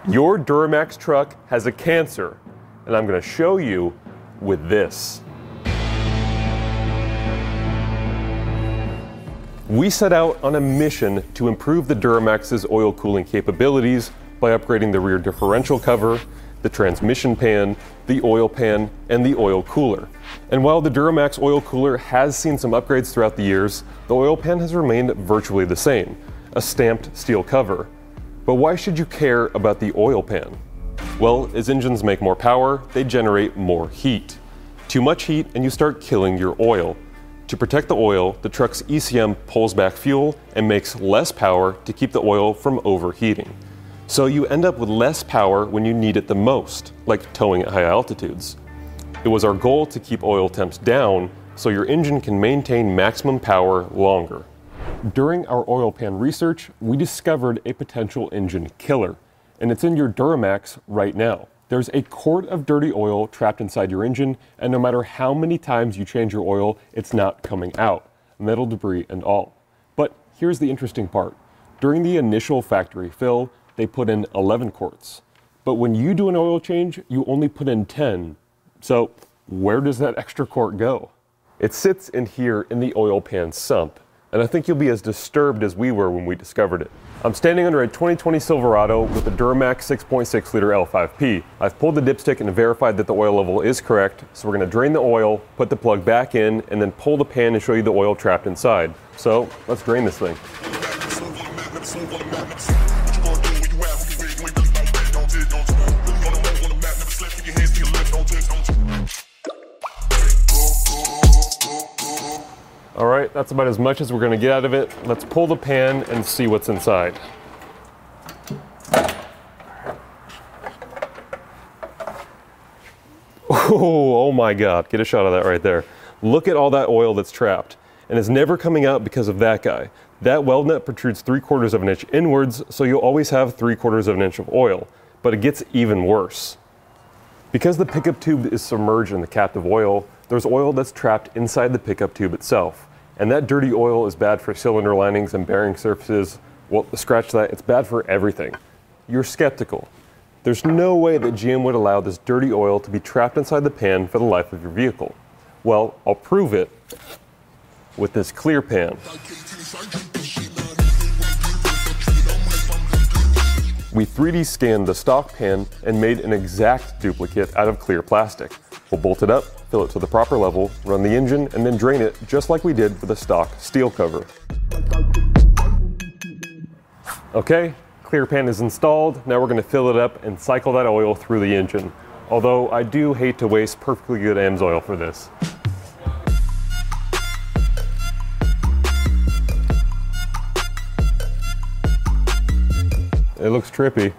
Your Duramax truck has a cancer, and I'm going to show you with this. We set out on a mission to improve the Duramax's oil cooling capabilities by upgrading the rear differential cover, the transmission pan, the oil pan, and the oil cooler. And while the Duramax oil cooler has seen some upgrades throughout the years, the oil pan has remained virtually the same, a stamped steel cover. But why should you care about the oil pan? Well, as engines make more power, they generate more heat. Too much heat and you start killing your oil. To protect the oil, the truck's ECM pulls back fuel and makes less power to keep the oil from overheating. So you end up with less power when you need it the most, like towing at high altitudes. It was our goal to keep oil temps down so your engine can maintain maximum power longer. During our oil pan research, we discovered a potential engine killer, and it's in your Duramax right now. There's a quart of dirty oil trapped inside your engine, and no matter how many times you change your oil, it's not coming out, metal debris and all. But here's the interesting part. During the initial factory fill, they put in 11 quarts. But when you do an oil change, you only put in 10. So where does that extra quart go? It sits in here in the oil pan sump, and I think you'll be as disturbed as we were when we discovered it. I'm standing under a 2020 Silverado with a Duramax 6.6 liter L5P. I've pulled the dipstick and verified that the oil level is correct, so we're going to drain the oil, put the plug back in, and then pull the pan and show you the oil trapped inside. So let's drain this thing. All right, that's about as much as we're going to get out of it. Let's pull the pan and see what's inside. Oh my God, get a shot of that right there. Look at all that oil that's trapped, and it's never coming out because of that guy. That weld nut protrudes 3/4 of an inch inwards, so you'll always have 3/4 of an inch of oil, but it gets even worse. Because the pickup tube is submerged in the captive oil, there's oil that's trapped inside the pickup tube itself. And that dirty oil is bad for cylinder linings and bearing surfaces. Well, scratch that, it's bad for everything. You're skeptical. There's no way that GM would allow this dirty oil to be trapped inside the pan for the life of your vehicle. Well, I'll prove it with this clear pan. We 3D scanned the stock pan and made an exact duplicate out of clear plastic. We'll bolt it up, fill it to the proper level, run the engine, and then drain it just like we did for the stock steel cover. Okay, clear pan is installed. Now we're going to fill it up and cycle that oil through the engine. Although I do hate to waste perfectly good AMS oil for this. It looks trippy.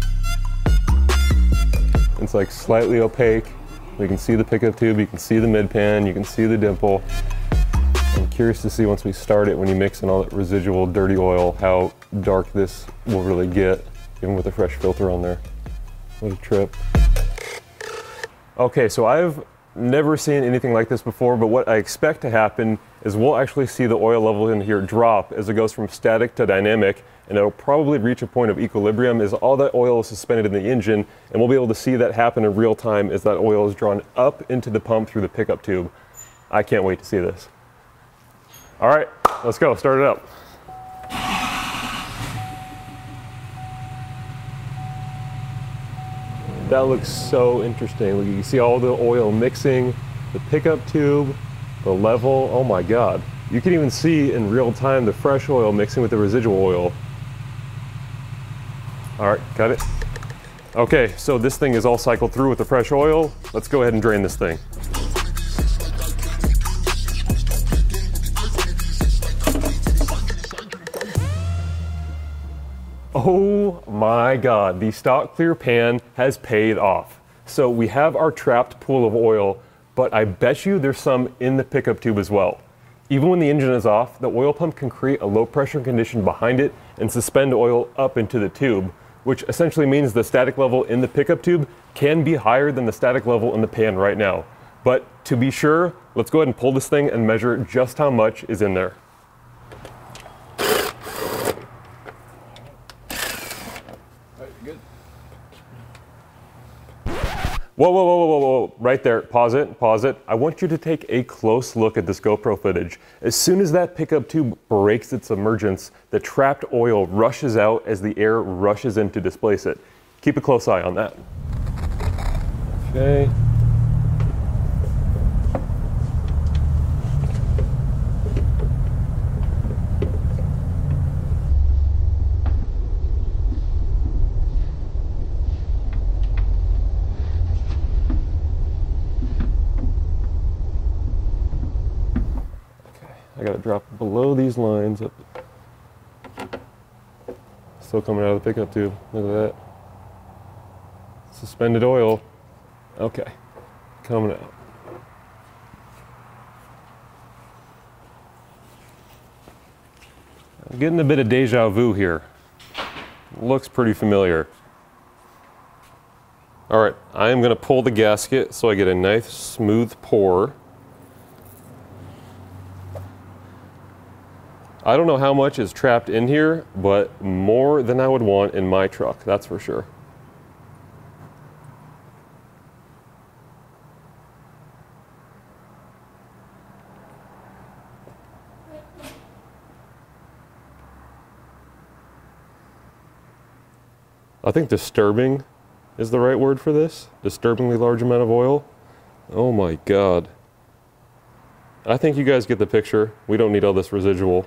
It's like slightly opaque. You can see the pickup tube, you can see the mid pan, you can see the dimple. I'm curious to see once we start it, when you mix in all that residual dirty oil, how dark this will really get, even with a fresh filter on there. What a trip. Okay, so I've never seen anything like this before, but what I expect to happen is we'll actually see the oil level in here drop as it goes from static to dynamic, and it'll probably reach a point of equilibrium as all that oil is suspended in the engine, and we'll be able to see that happen in real time as that oil is drawn up into the pump through the pickup tube. I can't wait to see this. All right, let's go, start it up. That looks so interesting. Look, you can see all the oil mixing, the pickup tube, the level. Oh my God. You can even see in real time the fresh oil mixing with the residual oil. All right, got it. Okay, so this thing is all cycled through with the fresh oil. Let's go ahead and drain this thing. Oh my God, the stock clear pan has paid off. So we have our trapped pool of oil, but I bet you there's some in the pickup tube as well. Even when the engine is off, the oil pump can create a low pressure condition behind it and suspend oil up into the tube, which essentially means the static level in the pickup tube can be higher than the static level in the pan right now. But to be sure, let's go ahead and pull this thing and measure just how much is in there. Whoa, whoa, whoa, whoa, whoa, right there, pause it, pause it. I want you to take a close look at this GoPro footage. As soon as that pickup tube breaks its submergence, the trapped oil rushes out as the air rushes in to displace it. Keep a close eye on that. Okay. I gotta drop below these lines. Still coming out of the pickup tube. Look at that. Suspended oil. Okay, coming out. I'm getting a bit of deja vu here. Looks pretty familiar. All right, I am gonna pull the gasket so I get a nice smooth pour. I don't know how much is trapped in here, but more than I would want in my truck, that's for sure. I think disturbing is the right word for this. Disturbingly large amount of oil. Oh my God. I think you guys get the picture. We don't need all this residual.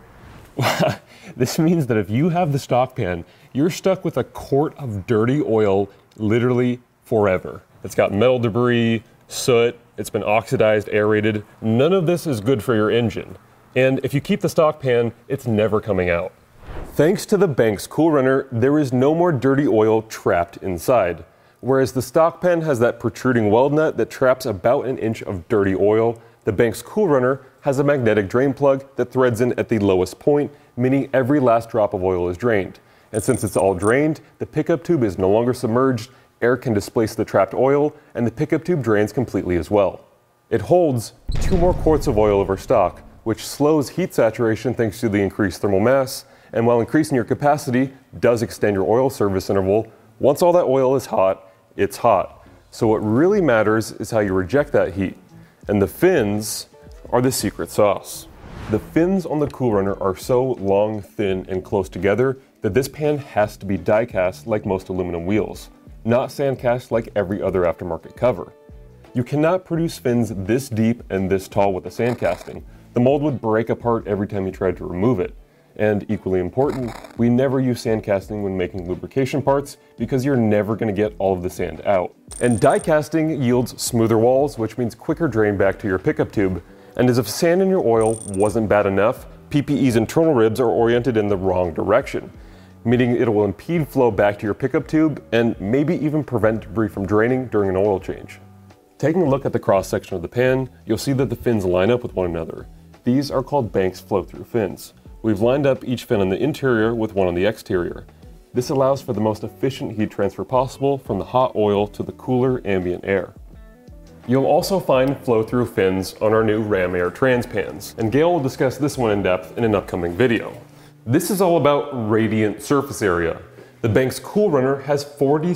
This means that if you have the stock pan, you're stuck with a quart of dirty oil literally forever. It's got metal debris, soot, it's been oxidized, aerated. None of this is good for your engine. And if you keep the stock pan, it's never coming out. Thanks to the Banks Cool Runner, there is no more dirty oil trapped inside. Whereas the stock pan has that protruding weld nut that traps about an inch of dirty oil, the Banks Cool Runner has a magnetic drain plug that threads in at the lowest point, meaning every last drop of oil is drained. And since it's all drained, the pickup tube is no longer submerged, air can displace the trapped oil, and the pickup tube drains completely as well. It holds 2 more quarts of oil over stock, which slows heat saturation thanks to the increased thermal mass, and while increasing your capacity, does extend your oil service interval. Once all that oil is hot, it's hot. So what really matters is how you reject that heat. And the fins are the secret sauce. The fins on the Cool Runner are so long, thin, and close together that this pan has to be die cast like most aluminum wheels, not sand cast like every other aftermarket cover. You cannot produce fins this deep and this tall with a sand casting. The mold would break apart every time you tried to remove it. And equally important, we never use sand casting when making lubrication parts because you're never going to get all of the sand out. And die casting yields smoother walls, which means quicker drain back to your pickup tube. And as if sand in your oil wasn't bad enough, PPE's internal ribs are oriented in the wrong direction, meaning it will impede flow back to your pickup tube and maybe even prevent debris from draining during an oil change. Taking a look at the cross section of the pan, you'll see that the fins line up with one another. These are called Banks flow-through fins. We've lined up each fin on the interior with one on the exterior. This allows for the most efficient heat transfer possible from the hot oil to the cooler ambient air. You'll also find flow-through fins on our new Ram Air Trans pans, and Gail will discuss this one in depth in an upcoming video. This is all about radiant surface area. The Banks Cool Runner has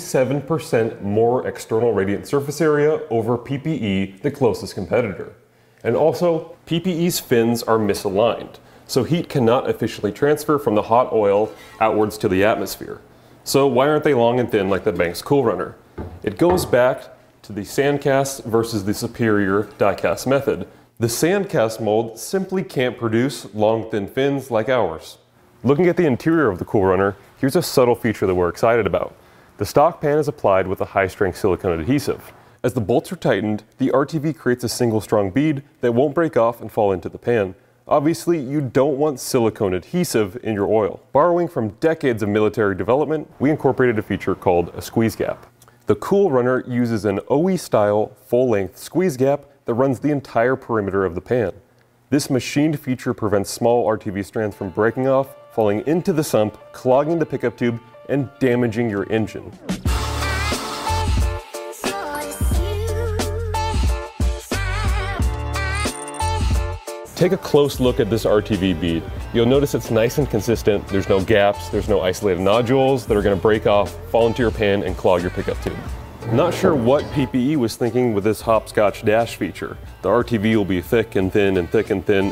47% more external radiant surface area over PPE, the closest competitor. And also, PPE's fins are misaligned, so heat cannot efficiently transfer from the hot oil outwards to the atmosphere. So why aren't they long and thin like the Banks Cool Runner? It goes back to the sandcast versus the superior die-cast method. The sandcast mold simply can't produce long, thin fins like ours. Looking at the interior of the Cool Runner, here's a subtle feature that we're excited about. The stock pan is applied with a high-strength silicone adhesive. As the bolts are tightened, the RTV creates a single strong bead that won't break off and fall into the pan. Obviously, you don't want silicone adhesive in your oil. Borrowing from decades of military development, we incorporated a feature called a squeeze gap. The Cool Runner uses an OE-style full-length squeeze gap that runs the entire perimeter of the pan. This machined feature prevents small RTV strands from breaking off, falling into the sump, clogging the pickup tube, and damaging your engine. Take a close look at this RTV bead. You'll notice it's nice and consistent. There's no gaps, there's no isolated nodules that are going to break off, fall into your pan, and clog your pickup tube. Not sure what PPE was thinking with this hopscotch dash feature. The RTV will be thick and thin and thick and thin.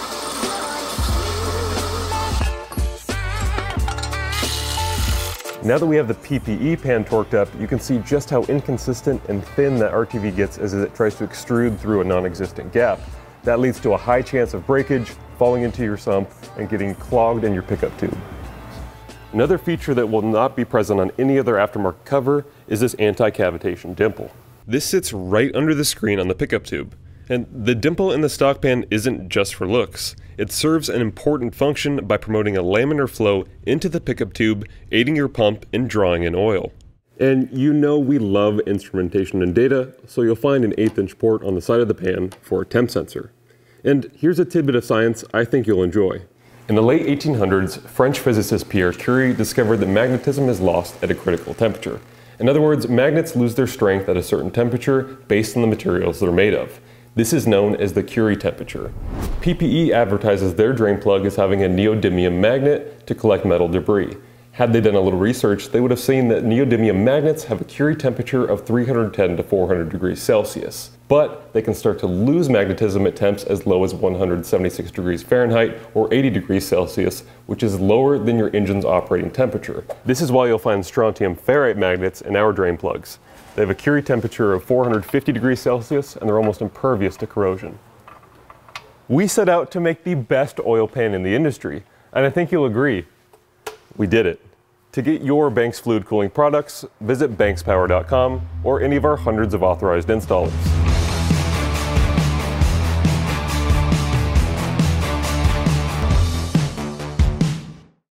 Now that we have the PPE pan torqued up, you can see just how inconsistent and thin that RTV gets as it tries to extrude through a non-existent gap. That leads to a high chance of breakage, falling into your sump, and getting clogged in your pickup tube. Another feature that will not be present on any other aftermarket cover is this anti-cavitation dimple. This sits right under the screen on the pickup tube. And the dimple in the stock pan isn't just for looks. It serves an important function by promoting a laminar flow into the pickup tube, aiding your pump in drawing in oil. And you know we love instrumentation and data, so you'll find an 1/8" port on the side of the pan for a temp sensor. And here's a tidbit of science I think you'll enjoy. In the late 1800s, French physicist Pierre Curie discovered that magnetism is lost at a critical temperature. In other words, magnets lose their strength at a certain temperature based on the materials they're made of. This is known as the Curie temperature. PPE advertises their drain plug as having a neodymium magnet to collect metal debris. Had they done a little research, they would have seen that neodymium magnets have a Curie temperature of 310 to 400 degrees Celsius. But they can start to lose magnetism at temps as low as 176 degrees Fahrenheit or 80 degrees Celsius, which is lower than your engine's operating temperature. This is why you'll find strontium ferrite magnets in our drain plugs. They have a Curie temperature of 450 degrees Celsius and they're almost impervious to corrosion. We set out to make the best oil pan in the industry, and I think you'll agree, we did it. To get your Banks fluid cooling products, visit bankspower.com or any of our hundreds of authorized installers.